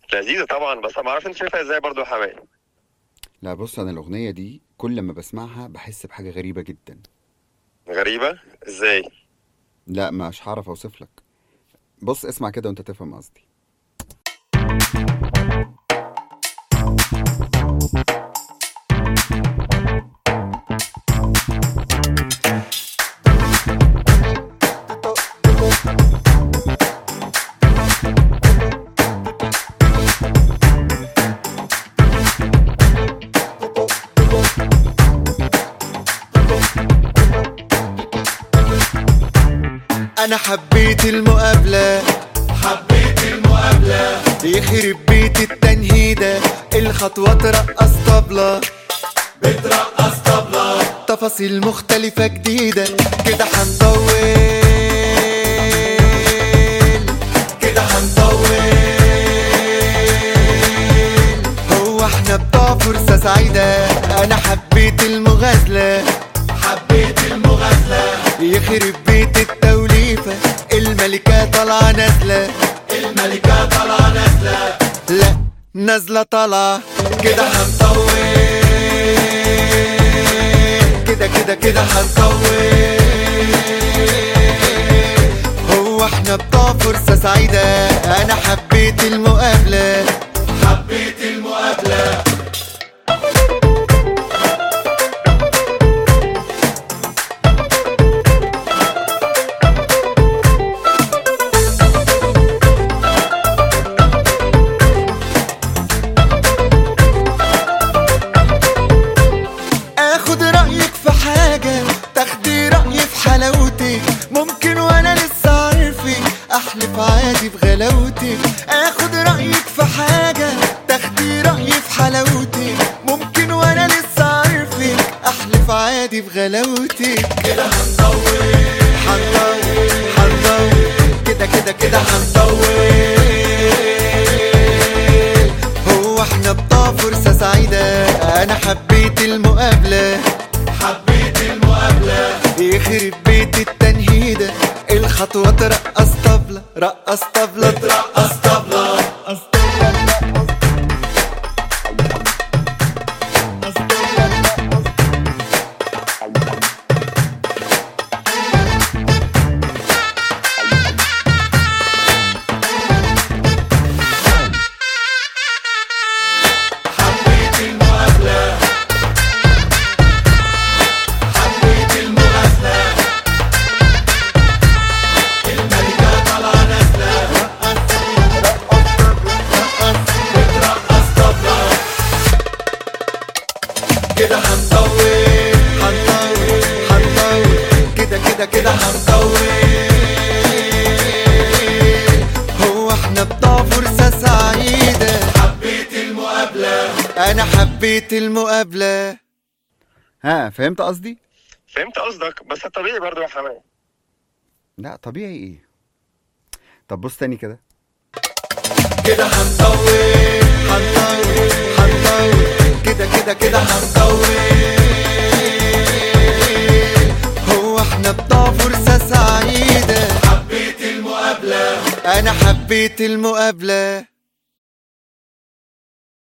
لذيذة طبعا، بس ما اعرفش انت شايفها ازاي برضو يا حماية. لا بص، انا الاغنيه دي كل ما بسمعها بحس بحاجه غريبه جدا. غريبة ازاي؟ لا مش هعرف اوصف لك. بص اسمع كده وانت تفهم قصدي. انا حبيت المقابلة، حبيت المقابلة، يخرب بيت التنهيدة، الخطوة ترقص طبلة، بترقص طبلة، تفاصيل مختلفة جديدة، كده هنطول، كده هنطول. هو احنا بتوع فرصة سعيدة؟ انا حبيت المغازلة، حبيت المغازلة، يخرب بيت التوليفة، الملكة طالعة نازلة، الملكة طالعة نازلة، لا نازلة طالعة، كده هنطول، كده كده كده هنطول. هو احنا بتوع فرصة سعيدة؟ انا حبيت المقابلة، حبيت المقابلة. اخد رأيك في حاجة، تاخدي رأيي في حلاوتك، ممكن وانا لسه عارفك احلف عادي بغلاوتك. اخد رأيك في حاجة، تاخدي رأيي في حلاوتك، ممكن وانا لسه عارفك احلف عادي بغلاوتك. كده هنطول، هنطول، هنطول، كده كده كده هنطول. هو احنا بتوع فرصة سعيدة؟ انا حبيت المقابلة، حبيت المقابلة، يخرب بيت التنهيدة، الخطوة ترقص طبلة، رقص طبلة، ترقص طبلة، رقص طبلة. كده هنطول، هنطول، هنطول، كده كده كده هنطول. هو احنا بتوع فرصة سعيدة؟ حبيت المقابلة، انا حبيت المقابلة. ها فهمت قصدي؟ فهمت قصدك، بس طبيعي برضو يا حماية. لا طبيعي ايه؟ طب بص تاني كده. كده هنطول، هنطول، هنطول، كده كده كده هنطول. هو احنا بتوع فرصة سعيدة؟ حبيت المقابلة، انا حبيت المقابلة.